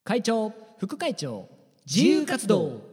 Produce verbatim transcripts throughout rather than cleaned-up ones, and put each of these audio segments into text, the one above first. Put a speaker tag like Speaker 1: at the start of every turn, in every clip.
Speaker 1: 会長、副会長、自由活動。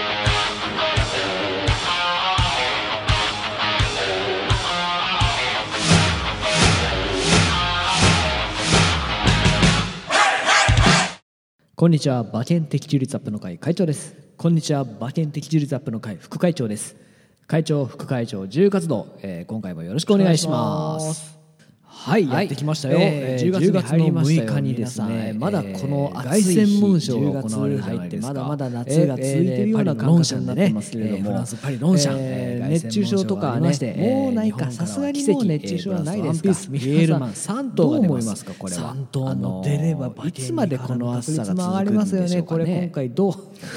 Speaker 1: こんにちは、馬券的中率アップの会会長です。こんにちは、馬券的中率アップの会副会長です。会長、副会長、自由活動、えー、今回もよろしくお願いします。はい、やってきましたよ。
Speaker 2: えー、じゅうがつに入りましたよ。じゅうがつのむいかにですね、
Speaker 1: まだこの暑い日、凱旋門賞が行われるじゃないですか。
Speaker 2: まだまだ夏が続いているような感覚になってますけれども、
Speaker 1: フランスパリロンシャン、
Speaker 2: えー、熱中症とかね、もうないか、さすがにもう熱中症はないですか。
Speaker 1: ミエールマンさん頭が出ます。
Speaker 2: どう思いますか、これは。
Speaker 1: さん頭も出ればいつまでこの暑さが続くんでしょうかね。
Speaker 2: これ今回どう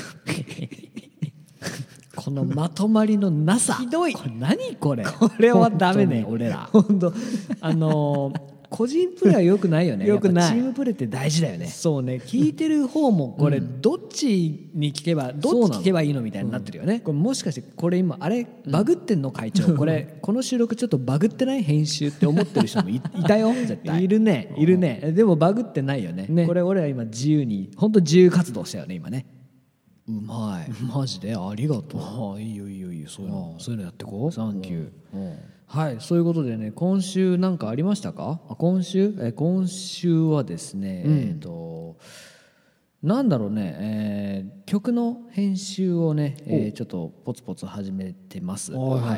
Speaker 1: このまとまりのなさ、
Speaker 2: ひどい。
Speaker 1: これ何これ。
Speaker 2: これはダメね、
Speaker 1: 俺ら。
Speaker 2: 本当
Speaker 1: あのー。個人プレーは良くないよね。
Speaker 2: 良くない。
Speaker 1: チームプレーって大事だよね。
Speaker 2: そうね。聞いてる方もこれどっちに聞けば、どっち聞けばいいのみたいになってるよね。
Speaker 1: これもしかしてこれ今あれバグってんの会長。これこの収録ちょっとバグってない編集って思ってる人も い, いたよ絶対。
Speaker 2: いるねいるね。でもバグってないよね。
Speaker 1: ね、
Speaker 2: これ俺は今自由に本当自由活動したよね今ね。
Speaker 1: うまい。
Speaker 2: マジでありがとう。
Speaker 1: ああいいよいいよいいよ。そういうのそういうのやってこう。
Speaker 2: サンキュー。
Speaker 1: はい、そういうことでね、今週なんかありましたか？
Speaker 2: あ今週え今週はですね、うん、えっとなんだろうね、えー、曲の編集をね、えー、ちょっとポツポツ始めてます。はい。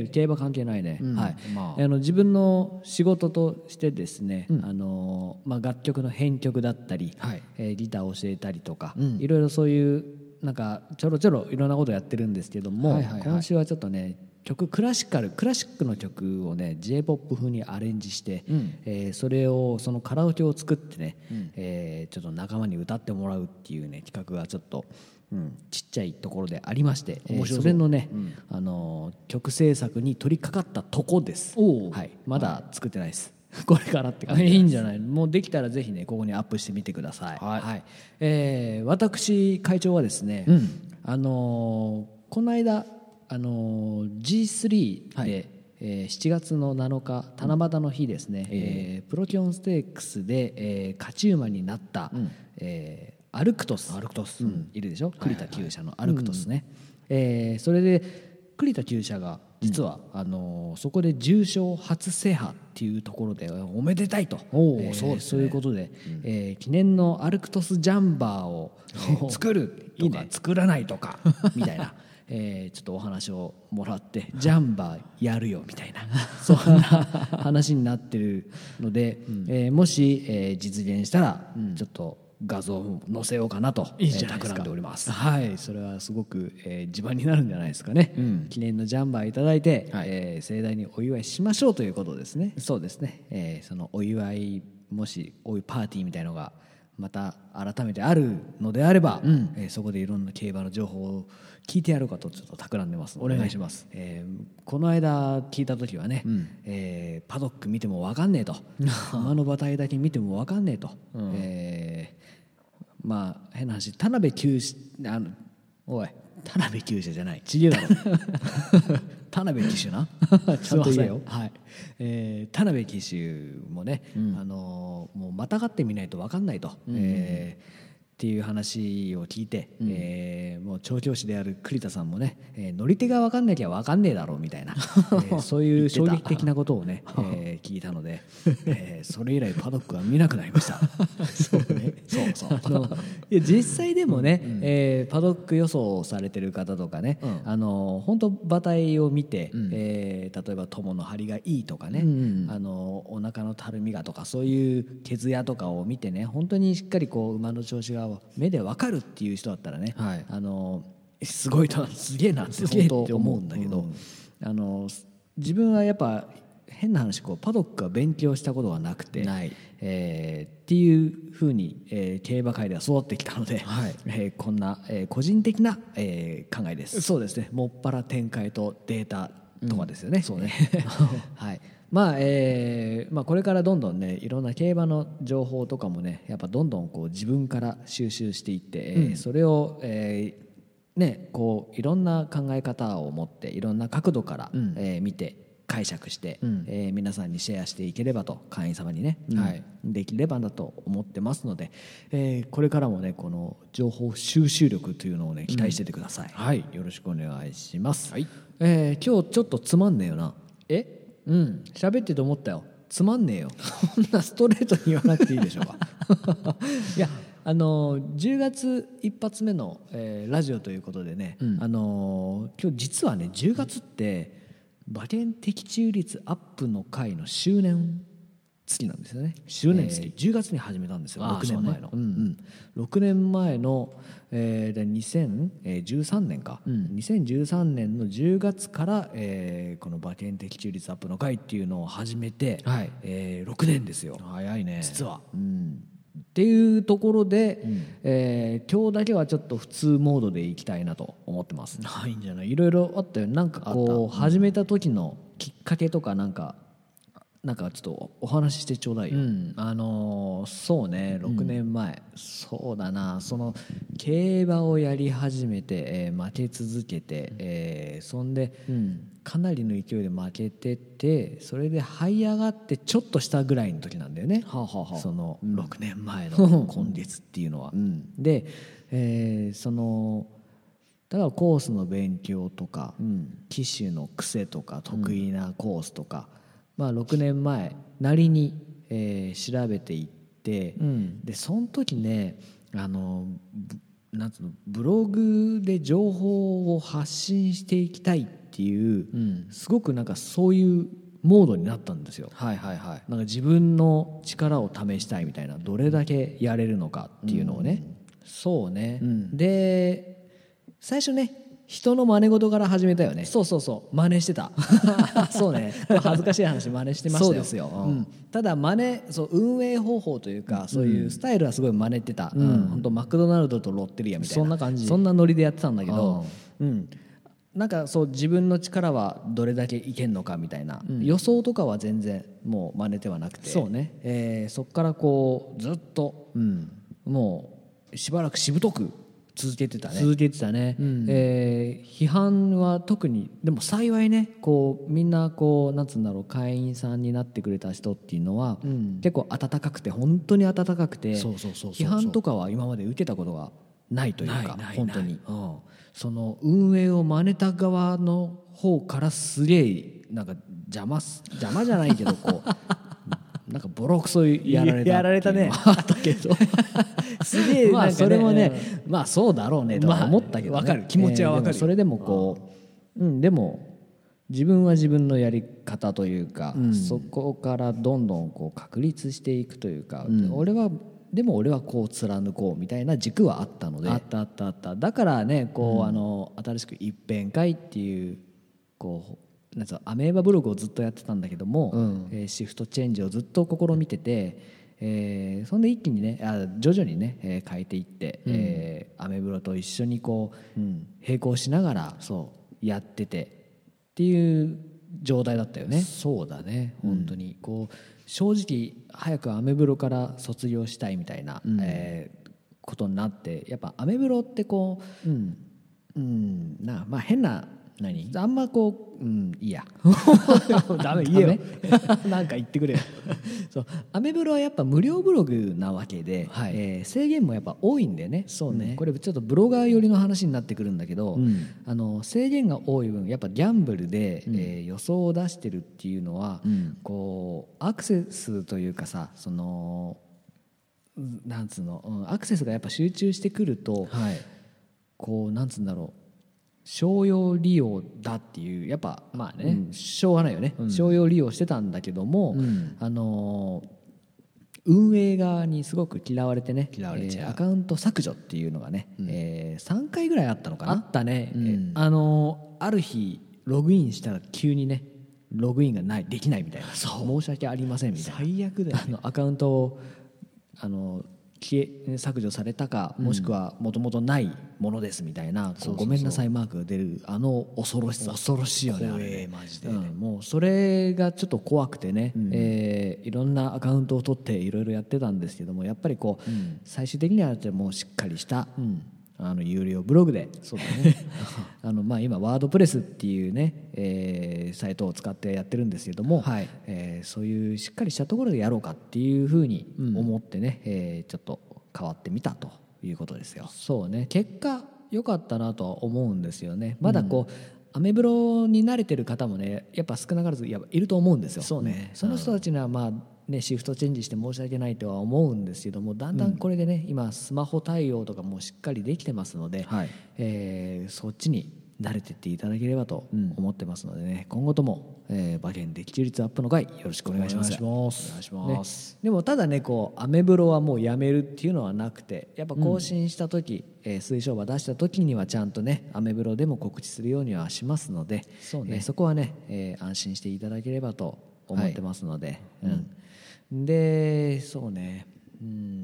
Speaker 2: 競馬関係ないね。うん、はい。まあ、あの自分の仕事としてですね、うん、あのまあ楽曲の編曲だったり、はい、えー、ギターを教えたりとか、うん、いろいろそういうなんかちょろちょろいろんなことやってるんですけども、はいはいはい、今週はちょっとね。曲クラシカルクラシックの曲をね J-ポップ 風にアレンジして、うん、えー、それをそのカラオケを作ってね、うん、えー、ちょっと仲間に歌ってもらうっていうね企画がちょっと、うん、ちっちゃいところでありまして、えー、それのね、うん、あのー、曲制作に取り掛かったとこです。はい、まだ作ってないです。これからって感じです。いいんじゃない。もうできたらぜひねここにアップしてみてください。はい、はい、えー、私会長はですね、うん、あのー、この間あの ジースリー で、はい、えー、しちがつのなのか七夕の日ですね、うん、えー、プロキョンステークスで、えー、勝ち馬になった、うん、えー、アルクトスアルクトス、うん、いるでしょ、栗田厩舎のアルクトスね、うん、えー、それで栗田厩舎が実は、うん、あのー、そこで重賞初制覇っていうところでおめでたいと、えー、そうですね、そういうことで、うん、えー、記念のアルクトスジャンバーを作るとかいい、ね、作らないとかみたいなえー、ちょっとお話をもらってジャンバーやるよみたいなそんな話になってるので、うん、えー、もし、えー、実現したら、うん、ちょっと画像を載せようかなと企んでおります。はい、それはすごく、えー、自慢になるんじゃないですかね、うん、記念のジャンバーいただいて、はい、えー、盛大にお祝いしましょうということですね。そうですね、えー、そのお祝いもしお祝いパーティーみたいのがまた改めてあるのであれば、うん、えー、そこでいろんな競馬の情報を聞いてやろうかとちょっと企んでますので、ね、お願いします。えー、この間聞いた時はね、うん、えー、パドック見ても分かんねえと馬の馬体だけ見ても分かんねえと、うん、えー、まあ変な話、田辺厩舎あのおい田辺厩舎じゃないちげえだろ田辺騎手なちゃんと言えよ、はい、えー、田辺騎手もね、うん、あのー、もうまたがってみないと分かんないと、うん、えーっていう話を聞いて、うん、えー、もう調教師である栗田さんもね、えー、乗り手が分かんなきゃ分かんねえだろうみたいな、えー、そういう衝撃的なことをね、えー、聞いたので、えー、それ以来パドックは見なくなりましたそうね、そうそうあのいや実際でもね、うん、えー、パドック予想されてる方とかね、うん、あの本当馬体を見て、うん、えー、例えば友の張りがいいとかね、うんうん、あのお腹のたるみがとかそういう毛艶とかを見てね、本当にしっかりこう馬の調子が目で分かるっていう人だったらね、はい、あのすごいとすげえなって本当思うんだけど、うん、あの自分はやっぱ変な話こうパドックは勉強したことがなくてない、えー、っていうふうに、えー、競馬界では育ってきたので、はい、えー、こんな、えー、個人的な、えー、考えです。そうですね、もっぱら展開とデータとかですよね、うん、そうねはい、まあえーまあ、これからどんどんねいろんな競馬の情報とかもねやっぱどんどんこう自分から収集していって、うん、それを、えーね、こういろんな考え方を持っていろんな角度から、うん、えー、見て解釈して、
Speaker 1: うん
Speaker 2: えー皆さんにシェアしていければと、会員様にね、
Speaker 1: はい
Speaker 2: できればなと思ってますので、えーこれからもねこの情報収集力というのをね期待しててください、
Speaker 1: はい
Speaker 2: よろしくお願いします、
Speaker 1: はい
Speaker 2: えー今日ちょっとつまんねえよな。
Speaker 1: え
Speaker 2: うん喋ってて思ったよ、つまんねえよ
Speaker 1: こんなストレートに言わなくていいでしょうか
Speaker 2: いやあのーじゅうがつ一発目の、えーラジオということでね、
Speaker 1: うん
Speaker 2: あのー今日実はねじゅうがつって馬券的中率アップの会の周年月なんですよね。
Speaker 1: 周年月
Speaker 2: えーじゅうがつに始めたんですよ、
Speaker 1: あー
Speaker 2: ろくねんまえの、
Speaker 1: そうねうん
Speaker 2: うんろくねんまえの、えーでにせんじゅうさんねんか、
Speaker 1: うん
Speaker 2: にせんじゅうさんねんのじゅうがつから、えーこの馬券的中率アップの会っていうのを始めて、
Speaker 1: はい
Speaker 2: えーろくねんですよ
Speaker 1: 早いね
Speaker 2: 実は。
Speaker 1: うん
Speaker 2: っていうところで、
Speaker 1: うん
Speaker 2: えー今日だけはちょっと普通モードでいきたいなと思ってます。
Speaker 1: あいいんじゃない
Speaker 2: いろいろあったよね。なんか
Speaker 1: あ
Speaker 2: こう
Speaker 1: った
Speaker 2: 始めた時のきっかけとかなんかなんかちょっとお話ししてちょうだいよ。
Speaker 1: うんあのーそうねろくねんまえ、そうだなその
Speaker 2: 競馬をやり始めて、えー負け続けて、えーそんで
Speaker 1: うん
Speaker 2: かなりの勢いで負けてて、それで這い上がってちょっとしたぐらいの時なんだよね、
Speaker 1: はあはあはあ
Speaker 2: その
Speaker 1: うん
Speaker 2: ろくねんまえの今月っていうのは。
Speaker 1: うん
Speaker 2: で、えーそのだからコースの勉強とか、
Speaker 1: うん
Speaker 2: 騎手の癖とか得意なコースとか、まあ、ろくねんまえなりに、えー調べていって、
Speaker 1: うん
Speaker 2: でその時ねあのぶなんつうのブログで情報を発信していきたいっていう、
Speaker 1: うん
Speaker 2: すごくなんかそういうモードになったんですよ。
Speaker 1: はいはいはい
Speaker 2: なんか自分の力を試したいみたいな、どれだけやれるのかっていうのをね、
Speaker 1: そうね、
Speaker 2: うんで最初ね人の真似事から始めたよね。
Speaker 1: そうそうそう
Speaker 2: 真似してた
Speaker 1: そうね恥ずかしい話真似してましたよ
Speaker 2: そうですよ、
Speaker 1: うん
Speaker 2: うんただ真似そう運営方法というか、そういうスタイルはすごい真似てた、
Speaker 1: うん
Speaker 2: うん本当マクドナルドとロッテリアみたいな
Speaker 1: そんな感じ
Speaker 2: そんなノリでやってたんだけど、うん、なんかそう自分の力はどれだけいけんのかみたいな、
Speaker 1: うん
Speaker 2: 予想とかは全然もう真似てはなくて、
Speaker 1: そうね
Speaker 2: えーそこからこうずっと
Speaker 1: うん
Speaker 2: もうしばらくしぶとく
Speaker 1: 続けてたね
Speaker 2: 続けてたね、
Speaker 1: うん
Speaker 2: えー批判は特にでも幸いねこうみんなこうなんつうんだろう会員さんになってくれた人っていうのは、
Speaker 1: うん
Speaker 2: 結構温かくて本当に温かくて
Speaker 1: そうそうそうそう
Speaker 2: 批判とかは今まで受けたことがないというか
Speaker 1: ないないない
Speaker 2: 本当に、うんその運営を真似た側の方からすげえなんか邪魔す邪魔じゃないけどこうなんかボロクソやられた
Speaker 1: やられたね
Speaker 2: っていうのはあったけどすげえ
Speaker 1: まあ
Speaker 2: なんかね
Speaker 1: それもね
Speaker 2: まあそうだろうねとは思ったけどね、
Speaker 1: まあわかる気持ちはわかるよ
Speaker 2: えーでもそれでもこううんでも自分は自分のやり方というか、
Speaker 1: うん
Speaker 2: そこからどんどんこう確立していくというか、
Speaker 1: うん
Speaker 2: 俺はでも俺はこう貫こうみたいな軸はあったので
Speaker 1: あったあったあった
Speaker 2: だからねこう、あの新しく一遍会っていうこうなんつうのアメーバブログをずっとやってたんだけども、
Speaker 1: うん
Speaker 2: えーシフトチェンジをずっと試みてて、えーそんで一気にねあ徐々にね、えー変えていって、えーアメブロと一緒にこう、
Speaker 1: うん
Speaker 2: 並行しながらそうやっててっていう状態だったよね。
Speaker 1: そうだね
Speaker 2: 本当にこう正直早くアメブロから卒業したいみたいな、
Speaker 1: うん
Speaker 2: えーことになってやっぱアメブロってこう
Speaker 1: うん
Speaker 2: うんなまあ変な
Speaker 1: 何
Speaker 2: あんまこううんいいや
Speaker 1: ダメ言えよ
Speaker 2: ダ
Speaker 1: なんか言ってくれよ
Speaker 2: そうアメブロはやっぱ無料ブログなわけで、
Speaker 1: はい
Speaker 2: えー制限もやっぱ多いんだよね。
Speaker 1: そうね
Speaker 2: んこれちょっとブロガー寄りの話になってくるんだけど、
Speaker 1: うん
Speaker 2: あの制限が多い分やっぱギャンブルで、
Speaker 1: うん
Speaker 2: えー予想を出してるっていうのは、
Speaker 1: うん
Speaker 2: こうアクセスというかさそのうんなんつうの、うんアクセスがやっぱ集中してくると、
Speaker 1: はい
Speaker 2: こうなんつうんだろう商用利用だっていうやっぱ
Speaker 1: まあね
Speaker 2: うんしょうがないよね、
Speaker 1: うん
Speaker 2: 商用利用してたんだけども、
Speaker 1: うん
Speaker 2: あのー運営側にすごく嫌われてね
Speaker 1: 嫌われちゃう
Speaker 2: えーアカウント削除っていうのがね、
Speaker 1: うん
Speaker 2: えーさんかいぐらいあったのかな
Speaker 1: あったね
Speaker 2: うん
Speaker 1: えー
Speaker 2: あのーある日ログインしたら急にねログインがないできないみたいな申し訳ありませんみたいな
Speaker 1: 最悪だよ
Speaker 2: あのアカウントをあの消え削除されたかもしくはもともとないものですみたいな、こう
Speaker 1: そうそうそう
Speaker 2: ごめんなさいマークが出るあの恐ろしさ
Speaker 1: 恐ろしいよねあれ
Speaker 2: 怖え
Speaker 1: マジで
Speaker 2: うんもうそれがちょっと怖くてね、
Speaker 1: うん
Speaker 2: えーいろんなアカウントを取っていろいろやってたんですけどもやっぱりこう、
Speaker 1: うん
Speaker 2: 最終的にはもうしっかりした、
Speaker 1: うんあの有料ブログで
Speaker 2: そうだね
Speaker 1: あのまあ今ワードプレスっていうね、えー、サイトを使ってやってるんですけども、
Speaker 2: はい
Speaker 1: えー、そういうしっかりしたところでやろうかっていうふうに思ってね、うん、えー、ちょっと変わってみたということですよ。そうね、結果良かったなとは思うんですよね。まだこう、うん、アメブロに慣れてる方もねやっぱ少なからずいやいると思うんですよ。
Speaker 2: そうね、
Speaker 1: その人たちにはまあね、シフトチェンジして申し訳ないとは思うんですけども、だんだんこれでね、うん、今スマホ対応とかもしっかりできてますので、はい、えー、そっちに慣れていっていただければと思ってますのでね、うん、今後とも、えー、馬券的中率アップの会よろしくお願いします。
Speaker 2: お願いします。お願いします、
Speaker 1: ね、でもただねこうアメブロはもうやめるっていうのはなくて、やっぱ更新した時、うん、えー、推奨馬出した時にはちゃんとねアメブロでも告知するようにはしますので、そうね、えー、そこはね、えー、安心していただければと思ってますので、はい、うんでそうね、うん、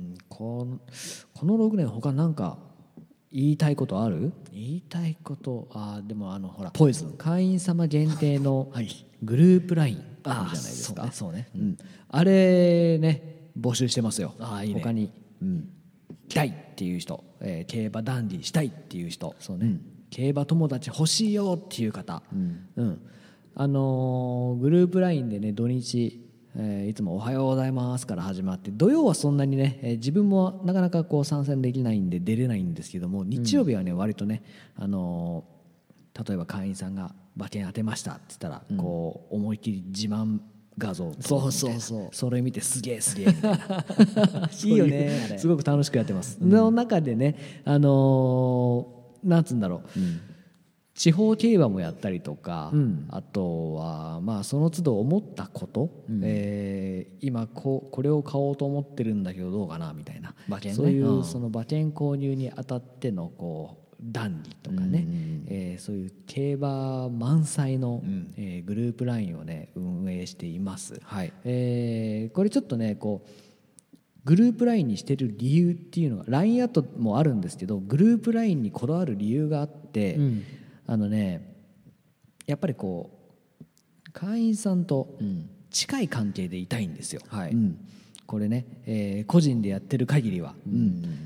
Speaker 1: この、このろくねん他なんか言いたいことある？言いたいことあでもあのほら
Speaker 2: ポイズン
Speaker 1: 会員様限定のグループラインあるじゃないですか。
Speaker 2: あそうね、そうね、
Speaker 1: うん、あれね募集してますよ。
Speaker 2: あいいね、
Speaker 1: 他に、うん、したいっていう人、えー、競馬ダンディしたいっていう人、
Speaker 2: そうね、うん、
Speaker 1: 競馬友達欲しいよっていう方、うんうん、あのー、グループラインでね土日えー、いつもおはようございますから始まって、土曜はそんなにね、えー、自分もなかなかこう参戦できないんで出れないんですけども、日曜日はね、うん、割とね、あのー、例えば会員さんが馬券当てましたって言ったら、うん、こう思いっきり自慢画像
Speaker 2: そうそうそう
Speaker 1: それ見てすげえすげえみたいないいよねあれすごく楽しくやってます、うん、の中でねあのー、なんつうんだろう、うん、地方競馬もやったりとか、うん、あとはまあその都度思ったこと、うん、えー、今ここれを買おうと思ってるんだけどどうかなみたいな馬券、ね、そういう、うん、その馬券購入にあたってのこう談義とかね、うん、えー、そういう競馬満載の、うん、えー、グループラインをね運営しています、はい、えー、これちょっとねこうグループラインにしてる理由っていうのが ライン アットもあるんですけど、グループラインにこだわる理由があって、うん、あのねやっぱりこう会員さんと近い関係でいたいんですよ、はい、うん、これね、えー、個人でやってる限りは、うんうん、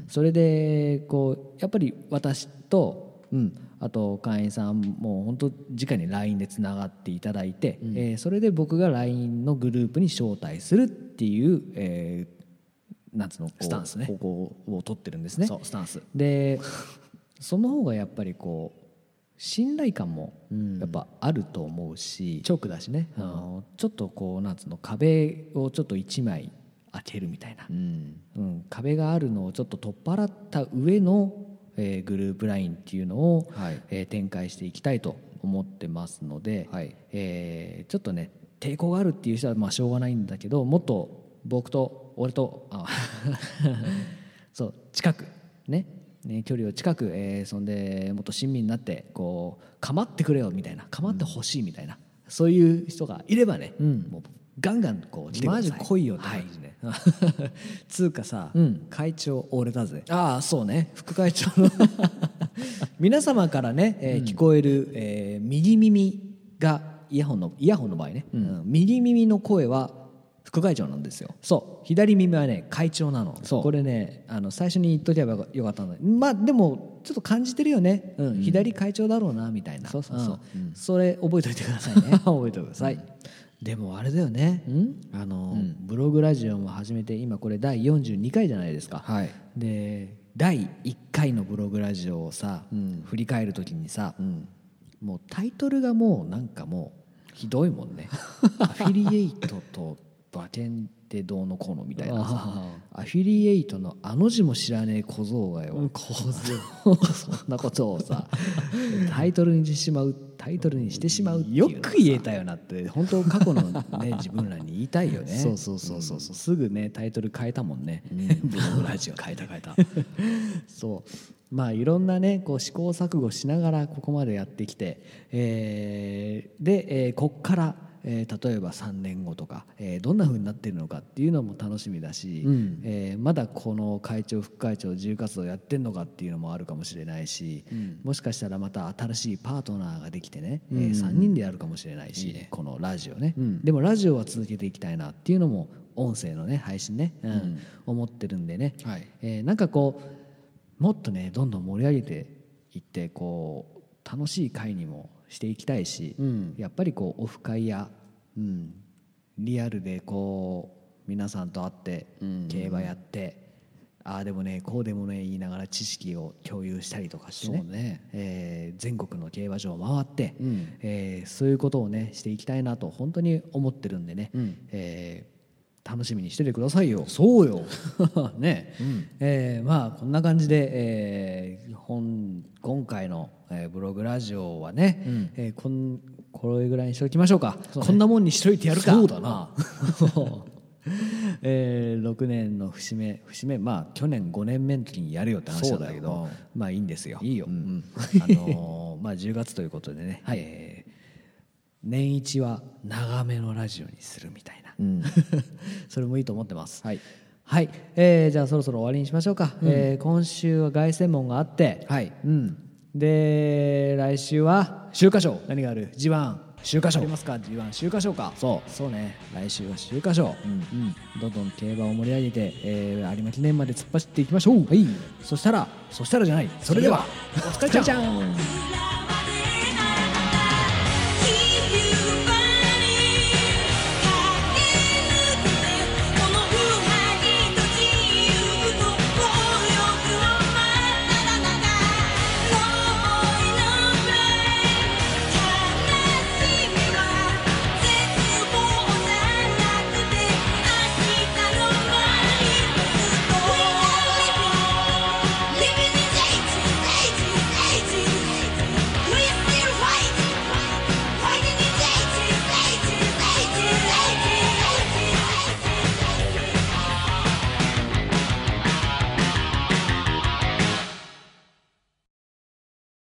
Speaker 1: それでこうやっぱり私と、うん、あと会員さんも本当直に ライン でつながっていただいて、うん、えー、それで僕が ライン のグループに招待するっていう、えー、なんつうの
Speaker 2: スタンスね、
Speaker 1: 方向を取ってるんですね。
Speaker 2: そうスタンス
Speaker 1: でその方がやっぱりこう信頼感もやっぱあると思うし、
Speaker 2: 直だしね、
Speaker 1: あのちょっとこうなんつうの壁をちょっと一枚開けるみたいな、うんうん、壁があるのをちょっと取っ払った上の、えー、グループラインっていうのを、はい、えー、展開していきたいと思ってますので、はい、えー、ちょっとね抵抗があるっていう人はまあしょうがないんだけど、もっと僕と俺とあそう近くねね、距離を近く、えー、そんでもっと親身になってこう構ってくれよみたいな、構ってほしいみたいな、うん、そういう人がいればね、うん、もうガンガンこう来てください。
Speaker 2: マジ来いよって感じね、
Speaker 1: はい、つうかさ、うん、会長俺だぜ。
Speaker 2: ああそうね、
Speaker 1: 副会長の皆様からね、えー、聞こえる、えー、右耳がイヤホンのイヤホンの場合ね、うん、右耳の声は副会長なんですよ。そう左耳はね会長なの。そうこれねあの最初に言っとけばよかったので、まあでもちょっと感じてるよね、うんうん、左会長だろうなみたいな。そうそうそう、うん、それ覚えておいてくださいね覚えておいてください、うん、
Speaker 2: でもあれだよね、うん、
Speaker 1: あの、うん、ブログラジオも始めて今これだいよんじゅうにかいじゃないですか、はい、でだいいっかいのブログラジオをさ、うん、振り返るときにさ、うん、もうタイトルがもうなんかもうひどいもんねアフィリエイトと馬券ってどうのこうのみたいなさ、アフィリエイトのあの字も知らねえ小僧がよ、うん、小僧そんなことをさタイトルにしてしまうタイトルにしてしまうっていう
Speaker 2: よく言えたよなって
Speaker 1: 本当過去の、ね、自分らに言いたいよね
Speaker 2: そうそうそうそう、うん、
Speaker 1: すぐねタイトル変えたもんね、うん、ブログラジオ
Speaker 2: 変えた変えた
Speaker 1: そうまあいろんなねこう試行錯誤しながらここまでやってきて、えー、で、えー、こっからえー、例えばさんねんごとか、えー、どんな風になってるのかっていうのも楽しみだし、うん、えー、まだこの会長副会長自由活動やってんのかっていうのもあるかもしれないし、うん、もしかしたらまた新しいパートナーができてね、うん、えー、さんにんでやるかもしれないし、いいね、このラジオね、うん、でもラジオは続けていきたいなっていうのも音声のね配信ね、うんうん、思ってるんでね、はい、えー、なんかこう
Speaker 2: もっとねどんどん盛り上げていってこう楽しい会にもしていきたいし、うん、やっぱりこうオフ会や、うん、リアルでこう皆さんと会って競馬やって、うん、ああでもねこうでもね言いながら知識を共有したりとかしてね、そうね、えー、全国の競馬場を回って、うん、えー、そういうことをねしていきたいなと本当に思ってるんでね、うん、えー楽しみにしててくださいよ。
Speaker 1: そうよ
Speaker 2: ね、うん、えー、まあこんな感じで、えー、本今回の、えー、ブログラジオはね、うん、えー、こんこれぐらいにしておきましょうか。
Speaker 1: そうね、こんなもんにしといてやるか。
Speaker 2: そうだなえー、ろくねんの節目節目まあ去年ごねんめの時にやるよって話なんだけど、まあいいんですよ。
Speaker 1: いいよ、
Speaker 2: うん、あのー、まあじゅうがつということでね、はい、えー、年一は長めのラジオにするみたいな、うん、それもいいと思ってます。はい、はい、えー、じゃあそろそろ終わりにしましょうか。うん、えー、今週は凱旋門があって、はい、うん、で来週は
Speaker 1: 秋華賞。
Speaker 2: 何がある？ ジーワン
Speaker 1: 秋華賞
Speaker 2: ありますか？ ジーワン 秋華賞か。
Speaker 1: そう
Speaker 2: そうね、来週は秋華賞、うんうん、どんどん競馬を盛り上げて、えー、有馬記念まで突っ走っていきましょう。はい、そしたら
Speaker 1: そしたらじゃない
Speaker 2: それではお疲れちゃん。